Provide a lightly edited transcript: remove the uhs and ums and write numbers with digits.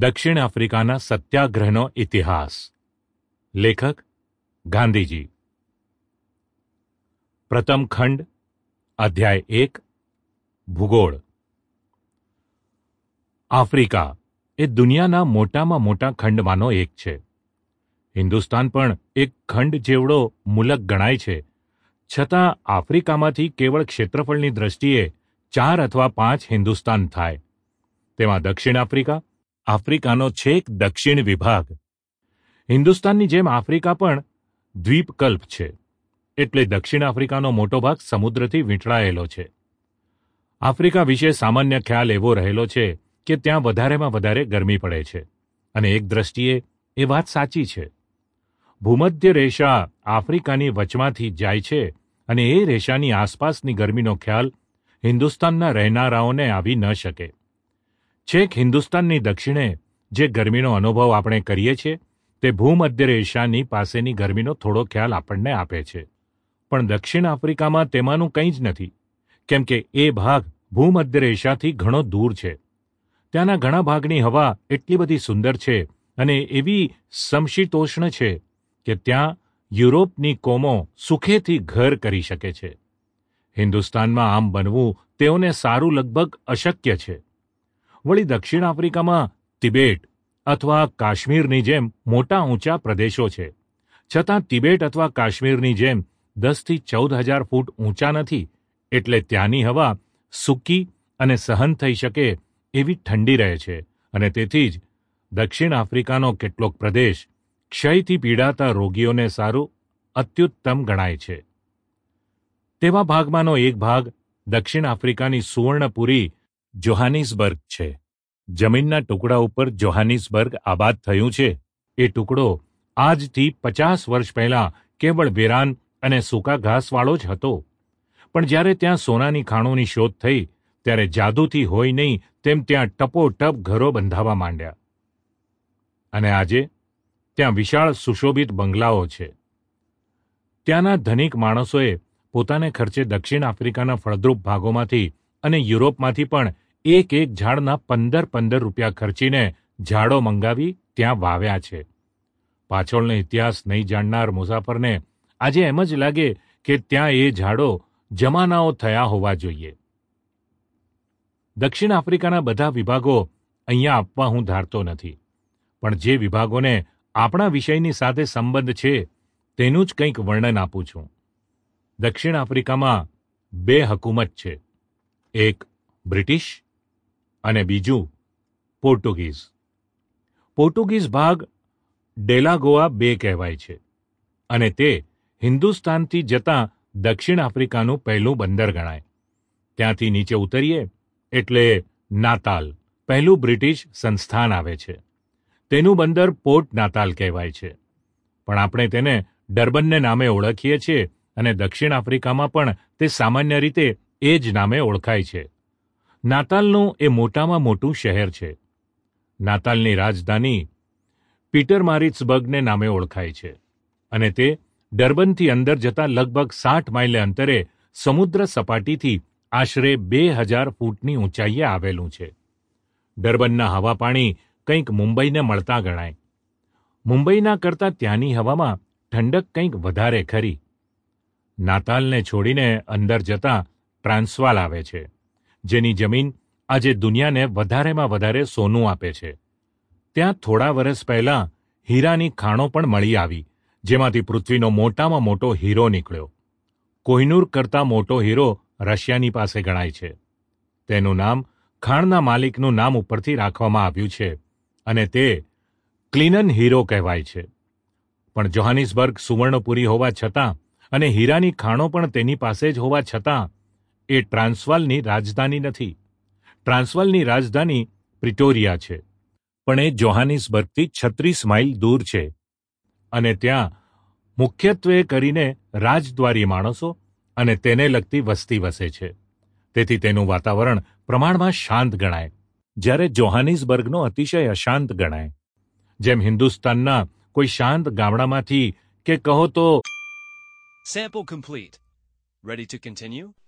દક્ષિણ આફ્રિકાના સત્યાગ્રહનો ઇતિહાસ. લેખક ગાંધીજી. પ્રથમ ખંડ, અધ્યાય 1. ભૂગોળ. આફ્રિકા એ દુનિયાના મોટામાં મોટા ખંડમાંનો એક છે. હિન્દુસ્તાન પણ એક ખંડ જેવડો મુલક ગણાય છે, છતાં આફ્રિકામાંથી કેવળ ક્ષેત્રફળની દ્રષ્ટિએ 4 અથવા 5 હિન્દુસ્તાન થાય. તેમાં દક્ષિણ આફ્રિકા, આફ્રિકાનો છેક દક્ષિણ વિભાગ. હિન્દુસ્તાનની જેમ આફ્રિકા પણ દ્વીપકલ્પ છે, એટલે દક્ષિણ આફ્રિકાનો મોટો ભાગ સમુદ્રથી વીંટળાયેલો છે. આફ્રિકા વિશે સામાન્ય ખ્યાલ એવો રહેલો છે કે ત્યાં વધારેમાં વધારે ગરમી પડે છે, અને એક દ્રષ્ટિએ એ વાત સાચી છે. ભૂમધ્ય રેખા આફ્રિકાની વચમાંથી જાય છે, અને એ રેખાની આસપાસની ગરમીનો ખ્યાલ હિન્દુસ્તાનના રહેનારાઓને આવી ન શકે. છેક હિન્દુસ્તાનની દક્ષિણે જે ગરમીનો અનુભવ આપણે કરીએ છીએ તે ભૂમધ્ય રેખાની પાસેની ગરમીનો થોડો ખ્યાલ આપણને આપે છે. પણ દક્ષિણ આફ્રિકામાં તેમાંનું કંઈ જ નથી, કેમ કે એ ભાગ ભૂમધ્ય રેખાથી ઘણો દૂર છે. ત્યાંના ઘણા ભાગની હવા એટલી બધી સુંદર છે અને એવી સમશીતોષ્ણ છે કે ત્યાં યુરોપની કોમો સુખેથી ઘર કરી શકે છે. હિન્દુસ્તાનમાં આમ બનવું તેઓને સારું લગભગ અશક્ય છે. વળી દક્ષિણ આફ્રિકામાં તિબેટ અથવા કાશ્મીરની જેમ મોટા ઊંચા પ્રદેશો છે, છતાં તિબેટ અથવા કાશ્મીરની જેમ 10 થી 14,000 ફૂટ ઊંચા નથી, એટલે ત્યાંની હવા સૂકી અને સહન થઈ શકે એવી ઠંડી રહે છે, અને તેથી જ દક્ષિણ આફ્રિકાનો કેટલોક પ્રદેશ ક્ષયથી પીડાતા રોગીઓને સારું અત્યુત્તમ ગણાય છે. તેવા ભાગમાંનો એક ભાગ દક્ષિણ આફ્રિકાની સુવર્ણપુરી જોહાનિસબર્ગ છે. જમીનના ટુકડા ઉપર જોહાનિસબર્ગ આબાદ થયું છે. એ ટુકડો આજથી 50 વર્ષ પહેલાં કેવળ વેરાન અને સૂકા ઘાસવાળો જ હતો. પણ જ્યારે ત્યાં સોનાની ખાણોની શોધ થઈ ત્યારે જાદુથી હોય નહીં તેમ ત્યાં ટપોટપ ઘરો બંધાવા માંડ્યા, અને આજે ત્યાં વિશાળ સુશોભિત બંગલાઓ છે. ત્યાંના ધનિક માણસોએ પોતાને ખર્ચે દક્ષિણ આફ્રિકાના ફળદ્રુપ ભાગોમાંથી અને યુરોપમાંથી પણ એક ઝાડના 15 રૂપિયા ખર્ચીને ઝાડો મંગાવી ત્યાં વાવ્યા છે. પાછળનો ઇતિહાસ નહીં જાણનાર મુસાફરને આજે એમ જ લાગે કે ત્યાં એ ઝાડો જમાનાઓ થયા હોવા જોઈએ. દક્ષિણ આફ્રિકાના બધા વિભાગો અહીંયા આપવા હું ધારતો નથી, પણ જે વિભાગોને આપણા વિષયની સાથે સંબંધ છે તેનું જ કંઈક વર્ણન આપું છું. દક્ષિણ આફ્રિકામાં 2 હકુમત છે, એક બ્રિટિશ અને બીજું પોર્ટુગીઝ. પોર્ટુગીઝ ભાગ ડેલાગોઆ બે કહેવાય છે, અને તે હિન્દુસ્તાનથી જતાં દક્ષિણ આફ્રિકાનું પહેલું બંદર ગણાય. ત્યાંથી નીચે ઉતરીએ એટલે નાતાલ પહેલું બ્રિટિશ સંસ્થાન આવે છે. તેનું બંદર પોર્ટ નાતાલ કહેવાય છે, પણ આપણે તેને ડર્બનને નામે ઓળખીએ છીએ, અને દક્ષિણ આફ્રિકામાં પણ તે સામાન્ય રીતે એ જ નામે ઓળખાય છે. નાતાલનું એ મોટામાં મોટું શહેર છે. નાતાલની રાજધાની પીટરમારિટ્સબર્ગને નામે ઓળખાય છે, અને તે ડર્બનથી અંદર જતાં લગભગ 60 માઇલ અંતરે સમુદ્ર સપાટીથી આશરે 2,000 ફૂટની ઊંચાઈએ આવેલું છે. ડર્બનના હવા પાણી કંઈક મુંબઈને મળતા ગણાય. મુંબઈના કરતાં ત્યાંની હવામાં ઠંડક કંઈક વધારે ખરી. નાતાલને છોડીને અંદર જતાં ટ્રાન્સવાલ આવે છે, જેની જમીન આજે દુનિયાને વધારેમાં વધારે સોનું આપે છે. ત્યાં થોડા વર્ષ પહેલાં હીરાની ખાણો પણ મળી આવી, જેમાંથી પૃથ્વીનો મોટામાં મોટો હીરો નીકળ્યો. કોહિનૂર કરતાં મોટો હીરો રશિયાની પાસે ગણાય છે. તેનું નામ ખાણના માલિકનું નામ ઉપરથી રાખવામાં આવ્યું છે, અને તે ક્લિનન હીરો કહેવાય છે. પણ જોહાનિસબર્ગ સુવર્ણપુરી હોવા છતાં અને હીરાની ખાણો પણ તેની પાસે જ હોવા છતાં એ ટ્રાન્સવાલની રાજધાની નથી. ટ્રાન્સવાલની રાજધાની પ્રિટોરિયા છે, પણ એ જોહાનિસબર્ગથી 36 માઇલ દૂર છે, અને ત્યાં મુખ્યત્વે કરીને રાજદ્વારી માણસો અને તેને લગતી વસ્તી વસે છે. તેથી તેનું વાતાવરણ પ્રમાણમાં શાંત ગણાય, જ્યારે જોહાનિસબર્ગનો અતિશય અશાંત ગણાય. જેમ હિન્દુસ્તાનના કોઈ શાંત ગામડામાંથી કે કહો તો Sample complete. Ready to continue?